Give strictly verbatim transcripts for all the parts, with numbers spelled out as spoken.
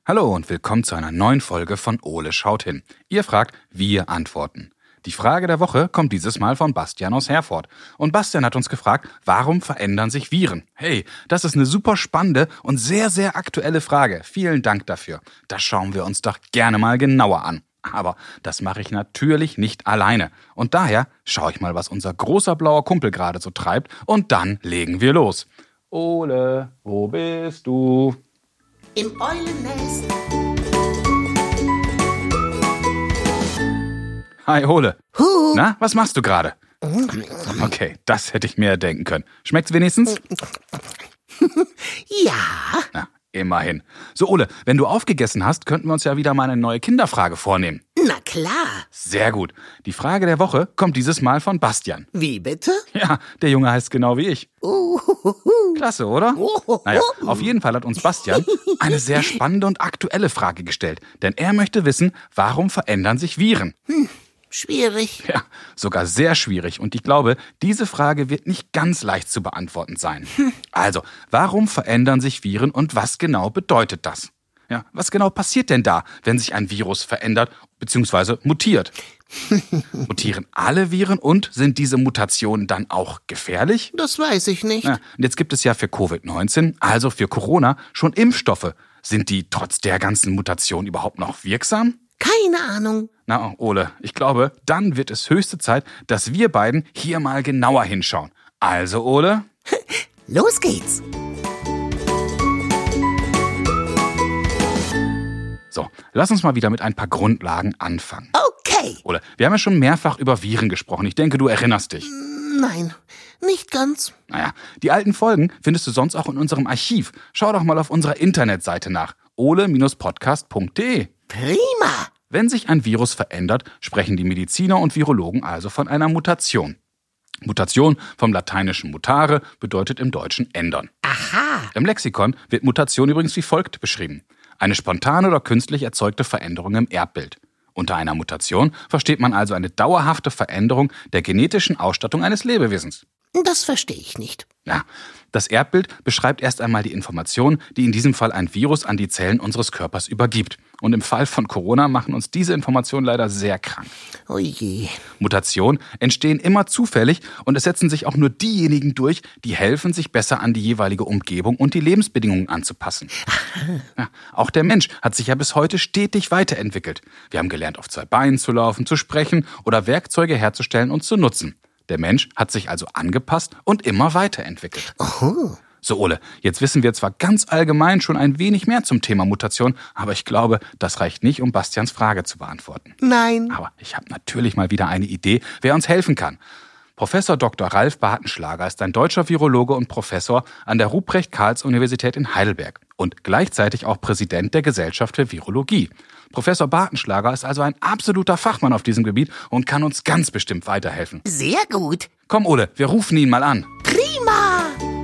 Hallo und willkommen zu einer neuen Folge von Ole schaut hin. Ihr fragt, wir antworten. Die Frage der Woche kommt dieses Mal von Bastian aus Herford. Und Bastian hat uns gefragt, warum verändern sich Viren? Hey, das ist eine super spannende und sehr, sehr aktuelle Frage. Vielen Dank dafür. Das schauen wir uns doch gerne mal genauer an. Aber das mache ich natürlich nicht alleine. Und daher schaue ich mal, was unser großer blauer Kumpel gerade so treibt. Und dann legen wir los. Ole, wo bist du? Im Eulennest. Hi Ole. Huh. Na, was machst du gerade? Okay, das hätte ich mir denken können. Schmeckt's wenigstens? Ja. Na, immerhin. So Ole, wenn du aufgegessen hast, könnten wir uns ja wieder mal eine neue Kinderfrage vornehmen. Na klar. Sehr gut. Die Frage der Woche kommt dieses Mal von Bastian. Wie bitte? Ja, der Junge heißt genau wie ich. Uhuhu. Klasse, oder? Uhuhu. Naja, auf jeden Fall hat uns Bastian eine sehr spannende und aktuelle Frage gestellt. Denn er möchte wissen, warum verändern sich Viren? Hm, schwierig. Ja, sogar sehr schwierig. Und ich glaube, diese Frage wird nicht ganz leicht zu beantworten sein. Hm. Also, warum verändern sich Viren und was genau bedeutet das? Ja, was genau passiert denn da, wenn sich ein Virus verändert bzw. mutiert? Mutieren alle Viren und sind diese Mutationen dann auch gefährlich? Das weiß ich nicht. Ja, und jetzt gibt es ja für Covid neunzehn, also für Corona, schon Impfstoffe. Sind die trotz der ganzen Mutation überhaupt noch wirksam? Keine Ahnung. Na, Ole, ich glaube, dann wird es höchste Zeit, dass wir beiden hier mal genauer hinschauen. Also, Ole? Los geht's. So, lass uns mal wieder mit ein paar Grundlagen anfangen. Okay. Ole, wir haben ja schon mehrfach über Viren gesprochen. Ich denke, du erinnerst dich. Nein, nicht ganz. Naja, die alten Folgen findest du sonst auch in unserem Archiv. Schau doch mal auf unserer Internetseite nach. ole Podcast punkt de. Prima. Wenn sich ein Virus verändert, sprechen die Mediziner und Virologen also von einer Mutation. Mutation vom lateinischen mutare bedeutet im Deutschen ändern. Aha. Im Lexikon wird Mutation übrigens wie folgt beschrieben. Eine spontane oder künstlich erzeugte Veränderung im Erbbild. Unter einer Mutation versteht man also eine dauerhafte Veränderung der genetischen Ausstattung eines Lebewesens. Das verstehe ich nicht. Ja, das Erbbild beschreibt erst einmal die Information, die in diesem Fall ein Virus an die Zellen unseres Körpers übergibt. Und im Fall von Corona machen uns diese Informationen leider sehr krank. Oh je. Mutationen entstehen immer zufällig und es setzen sich auch nur diejenigen durch, die helfen, sich besser an die jeweilige Umgebung und die Lebensbedingungen anzupassen. Ja, auch der Mensch hat sich ja bis heute stetig weiterentwickelt. Wir haben gelernt, auf zwei Beinen zu laufen, zu sprechen oder Werkzeuge herzustellen und zu nutzen. Der Mensch hat sich also angepasst und immer weiterentwickelt. Oh. So, Ole, jetzt wissen wir zwar ganz allgemein schon ein wenig mehr zum Thema Mutation, aber ich glaube, das reicht nicht, um Bastians Frage zu beantworten. Nein. Aber ich habe natürlich mal wieder eine Idee, wer uns helfen kann. Professor Doktor Ralf Bartenschlager ist ein deutscher Virologe und Professor an der Ruprecht-Karls-Universität in Heidelberg und gleichzeitig auch Präsident der Gesellschaft für Virologie. Professor Bartenschlager ist also ein absoluter Fachmann auf diesem Gebiet und kann uns ganz bestimmt weiterhelfen. Sehr gut. Komm, Ole, wir rufen ihn mal an. Prima.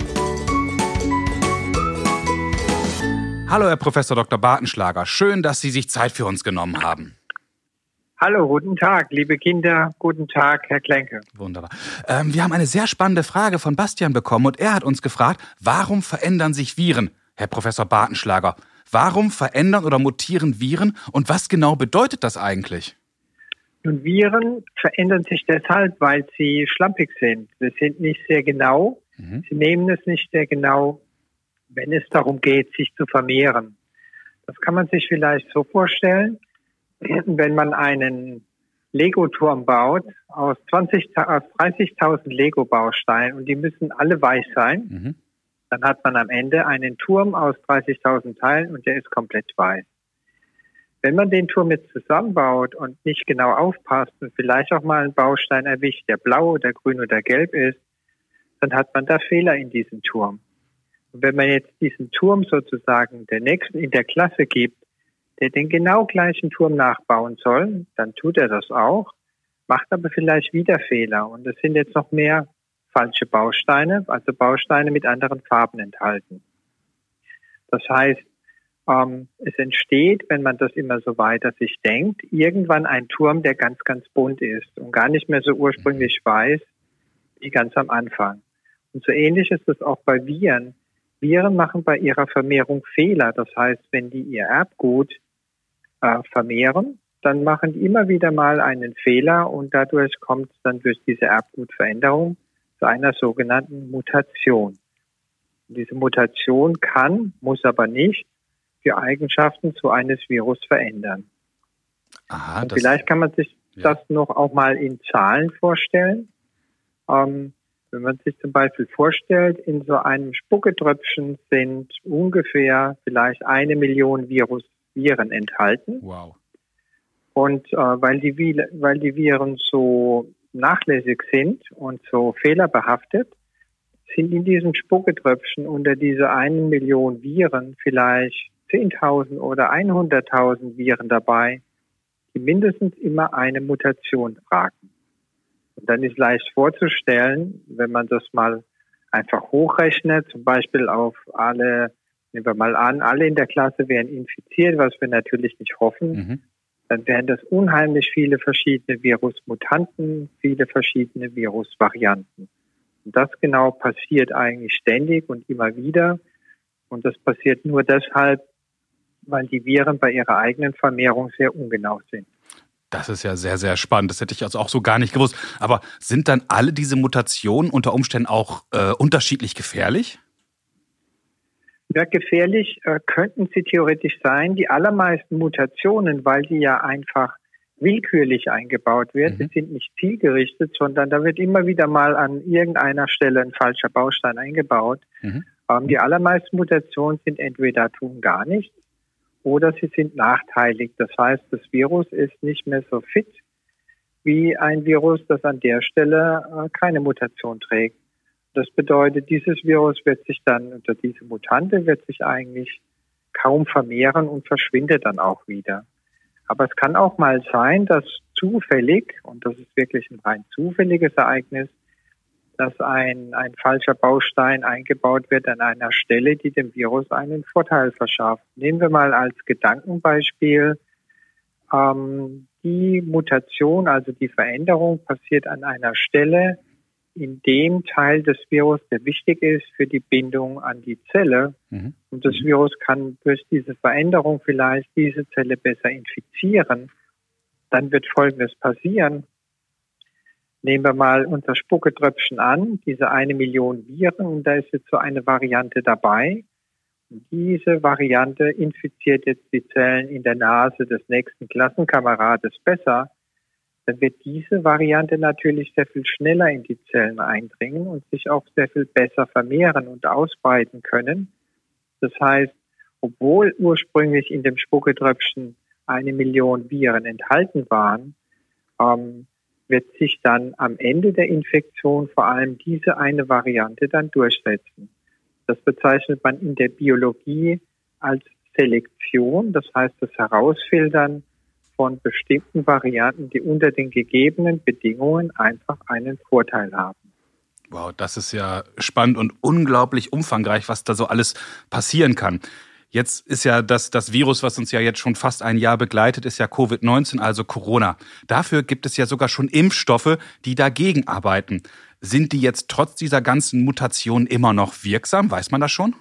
Hallo, Herr Professor Doktor Bartenschlager. Schön, dass Sie sich Zeit für uns genommen haben. Hallo, guten Tag, liebe Kinder. Guten Tag, Herr Klenke. Wunderbar. Ähm, wir haben eine sehr spannende Frage von Bastian bekommen und er hat uns gefragt, warum verändern sich Viren? Herr Professor Bartenschlager, warum verändern oder mutieren Viren und was genau bedeutet das eigentlich? Nun, Viren verändern sich deshalb, weil sie schlampig sind. Sie sind nicht sehr genau. Mhm. Sie nehmen es nicht sehr genau, wenn es darum geht, sich zu vermehren. Das kann man sich vielleicht so vorstellen, wenn man einen Lego-Turm baut aus zwanzig, aus dreißigtausend Lego-Bausteinen und die müssen alle weiß sein, mhm. dann hat man am Ende einen Turm aus dreißigtausend Teilen und der ist komplett weiß. Wenn man den Turm jetzt zusammenbaut und nicht genau aufpasst und vielleicht auch mal einen Baustein erwischt, der blau oder grün oder gelb ist, dann hat man da Fehler in diesem Turm. Und wenn man jetzt diesen Turm sozusagen der nächsten in der Klasse gibt, der den genau gleichen Turm nachbauen soll, dann tut er das auch, macht aber vielleicht wieder Fehler. Und es sind jetzt noch mehr falsche Bausteine, also Bausteine mit anderen Farben enthalten. Das heißt, ähm, es entsteht, wenn man das immer so weiter sich denkt, irgendwann ein Turm, der ganz, ganz bunt ist und gar nicht mehr so ursprünglich weiß wie ganz am Anfang. Und so ähnlich ist es auch bei Viren. Viren machen bei ihrer Vermehrung Fehler. Das heißt, wenn die ihr Erbgut äh, vermehren, dann machen die immer wieder mal einen Fehler und dadurch kommt es dann durch diese Erbgutveränderung zu einer sogenannten Mutation. Und diese Mutation kann, muss aber nicht, die Eigenschaften zu eines Virus verändern. Aha, und das, vielleicht kann man sich ja. das noch auch mal in Zahlen vorstellen. Ähm, wenn man sich zum Beispiel vorstellt, in so einem Spucketröpfchen sind ungefähr vielleicht eine Million Virus, Viren enthalten. Wow. Und äh, weil die, weil die Viren so nachlässig sind und so fehlerbehaftet, sind in diesem Spucketröpfchen unter diese eine Million Viren vielleicht zehntausend oder hunderttausend Viren dabei, die mindestens immer eine Mutation tragen. Und dann ist leicht vorzustellen, wenn man das mal einfach hochrechnet, zum Beispiel auf alle, nehmen wir mal an, alle in der Klasse wären infiziert, was wir natürlich nicht hoffen, mhm. dann wären das unheimlich viele verschiedene Virusmutanten, viele verschiedene Virusvarianten. Und das genau passiert eigentlich ständig und immer wieder. Und das passiert nur deshalb, weil die Viren bei ihrer eigenen Vermehrung sehr ungenau sind. Das ist ja sehr, sehr spannend. Das hätte ich also auch so gar nicht gewusst. Aber sind dann alle diese Mutationen unter Umständen auch äh, unterschiedlich gefährlich? Ja, gefährlich äh, könnten sie theoretisch sein. Die allermeisten Mutationen, weil die ja einfach willkürlich eingebaut werden, mhm. die sind nicht zielgerichtet, sondern da wird immer wieder mal an irgendeiner Stelle ein falscher Baustein eingebaut. Mhm. Ähm, die allermeisten Mutationen sind entweder tun gar nichts oder sie sind nachteilig. Das heißt, das Virus ist nicht mehr so fit wie ein Virus, das an der Stelle äh, keine Mutation trägt. Das bedeutet, dieses Virus wird sich dann, oder diese Mutante wird sich eigentlich kaum vermehren und verschwindet dann auch wieder. Aber es kann auch mal sein, dass zufällig, und das ist wirklich ein rein zufälliges Ereignis, dass ein, ein falscher Baustein eingebaut wird an einer Stelle, die dem Virus einen Vorteil verschafft. Nehmen wir mal als Gedankenbeispiel, ähm, die Mutation, also die Veränderung passiert an einer Stelle, in dem Teil des Virus, der wichtig ist für die Bindung an die Zelle. Mhm. Und das Virus kann durch diese Veränderung vielleicht diese Zelle besser infizieren. Dann wird Folgendes passieren. Nehmen wir mal unser Spucketröpfchen an, diese eine Million Viren, und da ist jetzt so eine Variante dabei. Und diese Variante infiziert jetzt die Zellen in der Nase des nächsten Klassenkamerades besser. Dann wird diese Variante natürlich sehr viel schneller in die Zellen eindringen und sich auch sehr viel besser vermehren und ausbreiten können. Das heißt, obwohl ursprünglich in dem Spucketröpfchen eine Million Viren enthalten waren, ähm, wird sich dann am Ende der Infektion vor allem diese eine Variante dann durchsetzen. Das bezeichnet man in der Biologie als Selektion, das heißt das Herausfiltern von bestimmten Varianten, die unter den gegebenen Bedingungen einfach einen Vorteil haben. Wow, das ist ja spannend und unglaublich umfangreich, was da so alles passieren kann. Jetzt ist ja das, das Virus, was uns ja jetzt schon fast ein Jahr begleitet, ist ja Covid neunzehn, also Corona. Dafür gibt es ja sogar schon Impfstoffe, die dagegen arbeiten. Sind die jetzt trotz dieser ganzen Mutationen immer noch wirksam? Weiß man das schon?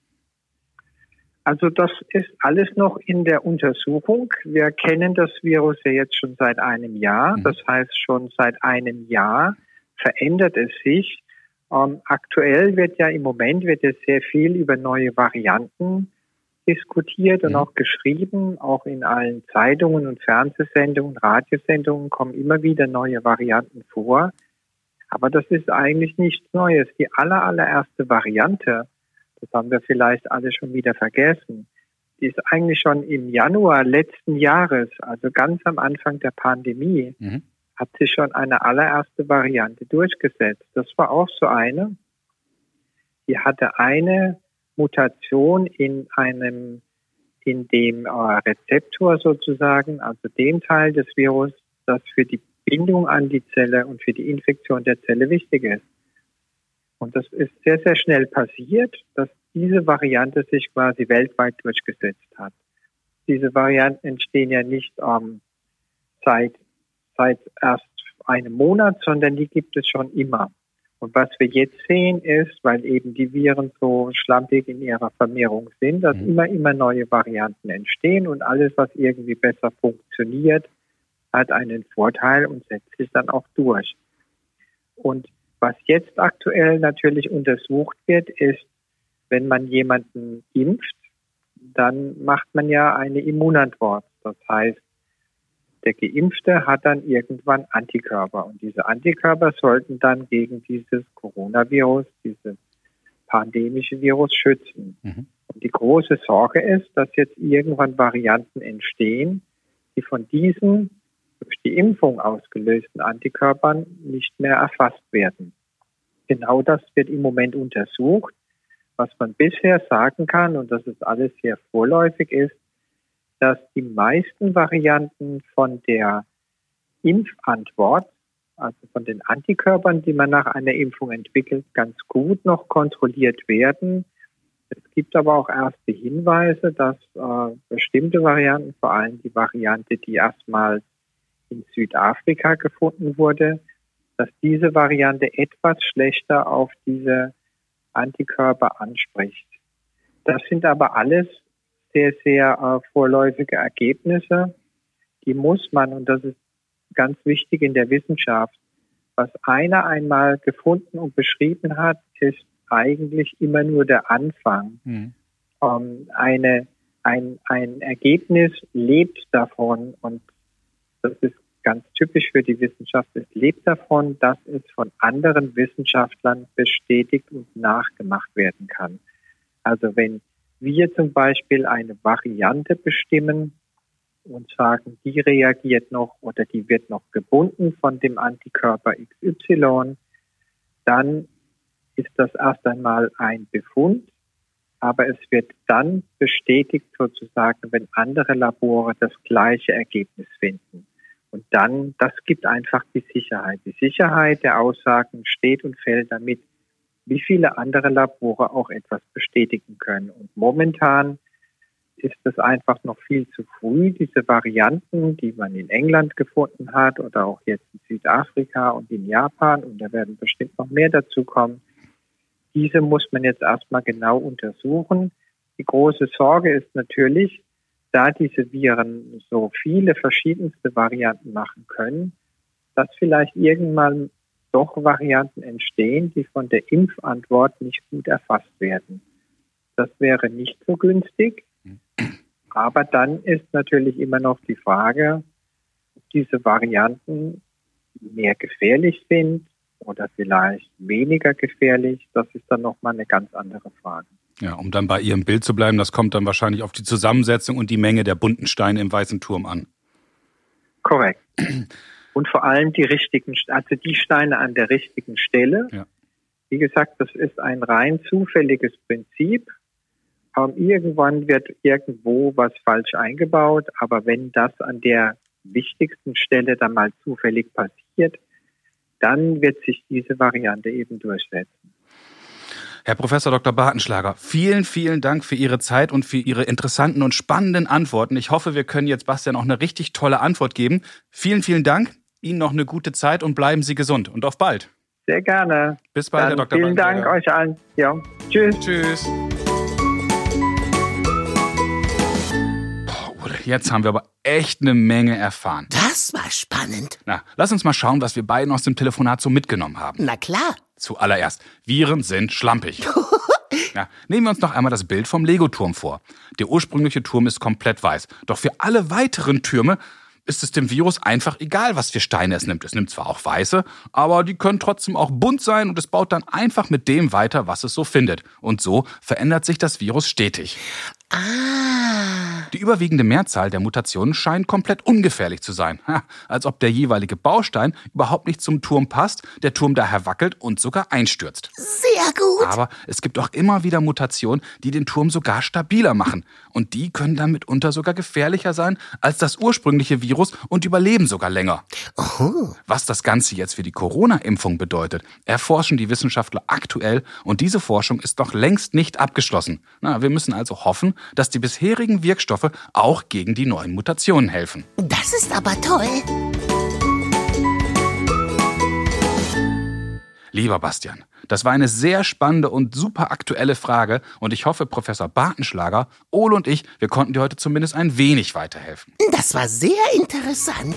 Also das ist alles noch in der Untersuchung. Wir kennen das Virus ja jetzt schon seit einem Jahr. Das heißt, schon seit einem Jahr verändert es sich. Ähm, aktuell wird ja im Moment wird ja sehr viel über neue Varianten diskutiert und auch geschrieben. Auch in allen Zeitungen und Fernsehsendungen, Radiosendungen kommen immer wieder neue Varianten vor. Aber das ist eigentlich nichts Neues. Die aller, allererste Variante, das haben wir vielleicht alle schon wieder vergessen, die ist eigentlich schon im Januar letzten Jahres, also ganz am Anfang der Pandemie, mhm. hat sich schon eine allererste Variante durchgesetzt. Das war auch so eine, die hatte eine Mutation in einem, in dem äh, Rezeptor sozusagen, also dem Teil des Virus, das für die Bindung an die Zelle und für die Infektion der Zelle wichtig ist. Und das ist sehr, sehr schnell passiert, dass diese Variante sich quasi weltweit durchgesetzt hat. Diese Varianten entstehen ja nicht ähm, seit, seit erst einem Monat, sondern die gibt es schon immer. Und was wir jetzt sehen ist, weil eben die Viren so schlampig in ihrer Vermehrung sind, dass mhm. immer, immer neue Varianten entstehen und alles, was irgendwie besser funktioniert, hat einen Vorteil und setzt sich dann auch durch. Und was jetzt aktuell natürlich untersucht wird, ist, wenn man jemanden impft, dann macht man ja eine Immunantwort. Das heißt, der Geimpfte hat dann irgendwann Antikörper. Und diese Antikörper sollten dann gegen dieses Coronavirus, dieses pandemische Virus schützen. Mhm. Und die große Sorge ist, dass jetzt irgendwann Varianten entstehen, die von diesen durch die Impfung ausgelösten Antikörpern nicht mehr erfasst werden. Genau das wird im Moment untersucht. Was man bisher sagen kann, und das ist alles sehr vorläufig, ist, dass die meisten Varianten von der Impfantwort, also von den Antikörpern, die man nach einer Impfung entwickelt, ganz gut noch kontrolliert werden. Es gibt aber auch erste Hinweise, dass äh, bestimmte Varianten, vor allem die Variante, die erstmals in Südafrika gefunden wurde, dass diese Variante etwas schlechter auf diese Antikörper anspricht. Das sind aber alles sehr, sehr äh, vorläufige Ergebnisse. Die muss man, und das ist ganz wichtig in der Wissenschaft, was einer einmal gefunden und beschrieben hat, ist eigentlich immer nur der Anfang. Mhm. Ähm, eine, ein, ein Ergebnis lebt davon, und das ist ganz typisch für die Wissenschaft, es lebt davon, dass es von anderen Wissenschaftlern bestätigt und nachgemacht werden kann. Also wenn wir zum Beispiel eine Variante bestimmen und sagen, die reagiert noch oder die wird noch gebunden von dem Antikörper X Y, dann ist das erst einmal ein Befund, aber es wird dann bestätigt sozusagen, wenn andere Labore das gleiche Ergebnis finden. Und dann, das gibt einfach die Sicherheit. Die Sicherheit der Aussagen steht und fällt damit, wie viele andere Labore auch etwas bestätigen können. Und momentan ist es einfach noch viel zu früh, diese Varianten, die man in England gefunden hat oder auch jetzt in Südafrika und in Japan, und da werden bestimmt noch mehr dazu kommen, diese muss man jetzt erstmal genau untersuchen. Die große Sorge ist natürlich, da diese Viren so viele verschiedenste Varianten machen können, dass vielleicht irgendwann doch Varianten entstehen, die von der Impfantwort nicht gut erfasst werden. Das wäre nicht so günstig. Aber dann ist natürlich immer noch die Frage, ob diese Varianten mehr gefährlich sind oder vielleicht weniger gefährlich. Das ist dann nochmal eine ganz andere Frage. Ja, um dann bei Ihrem Bild zu bleiben, das kommt dann wahrscheinlich auf die Zusammensetzung und die Menge der bunten Steine im Weißen Turm an. Korrekt. Und vor allem die richtigen, also die Steine an der richtigen Stelle. Ja. Wie gesagt, das ist ein rein zufälliges Prinzip. Ähm, irgendwann wird irgendwo was falsch eingebaut, aber wenn das an der wichtigsten Stelle dann mal zufällig passiert, dann wird sich diese Variante eben durchsetzen. Herr Professor Doktor Bartenschlager, vielen, vielen Dank für Ihre Zeit und für Ihre interessanten und spannenden Antworten. Ich hoffe, wir können jetzt Bastian auch eine richtig tolle Antwort geben. Vielen, vielen Dank. Ihnen noch eine gute Zeit und bleiben Sie gesund. Und auf bald. Sehr gerne. Bis bald, Dann Herr Doktor Vielen Dank euch allen. Ja. Tschüss. Tschüss. Boah, jetzt haben wir aber echt eine Menge erfahren. Das war spannend. Na, lass uns mal schauen, was wir beiden aus dem Telefonat so mitgenommen haben. Na klar. Zuallererst, Viren sind schlampig. Ja, nehmen wir uns noch einmal das Bild vom Lego-Turm vor. Der ursprüngliche Turm ist komplett weiß. Doch für alle weiteren Türme ist es dem Virus einfach egal, was für Steine es nimmt. Es nimmt zwar auch weiße, aber die können trotzdem auch bunt sein und es baut dann einfach mit dem weiter, was es so findet. Und so verändert sich das Virus stetig. Ah. Die überwiegende Mehrzahl der Mutationen scheint komplett ungefährlich zu sein. Ha, als ob der jeweilige Baustein überhaupt nicht zum Turm passt, der Turm daher wackelt und sogar einstürzt. Sehr gut. Aber es gibt auch immer wieder Mutationen, die den Turm sogar stabiler machen. Und die können dann mitunter sogar gefährlicher sein als das ursprüngliche Virus und überleben sogar länger. Oh. Was das Ganze jetzt für die Corona-Impfung bedeutet, erforschen die Wissenschaftler aktuell und diese Forschung ist noch längst nicht abgeschlossen. Na, wir müssen also hoffen, dass die bisherigen Wirkstoffe auch gegen die neuen Mutationen helfen. Das ist aber toll. Lieber Bastian, das war eine sehr spannende und super aktuelle Frage und ich hoffe, Professor Bartenschlager, Ole und ich, wir konnten dir heute zumindest ein wenig weiterhelfen. Das war sehr interessant.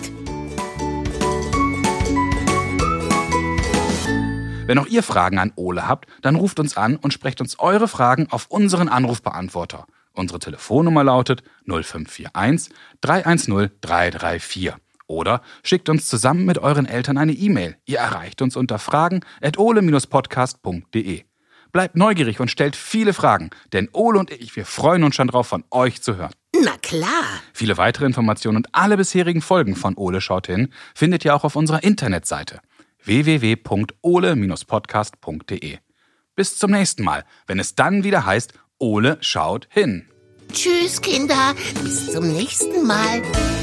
Wenn auch ihr Fragen an Ole habt, dann ruft uns an und sprecht uns eure Fragen auf unseren Anrufbeantworter. Unsere Telefonnummer lautet null fünf vier eins, drei eins null, drei drei vier. Oder schickt uns zusammen mit euren Eltern eine E-Mail. Ihr erreicht uns unter fragen at ole podcast punkt de. Bleibt neugierig und stellt viele Fragen, denn Ole und ich, wir freuen uns schon drauf, von euch zu hören. Na klar. Viele weitere Informationen und alle bisherigen Folgen von Ole schaut hin findet ihr auch auf unserer Internetseite w w w punkt ole podcast punkt de. Bis zum nächsten Mal, wenn es dann wieder heißt, Ole schaut hin. Tschüss, Kinder. Bis zum nächsten Mal.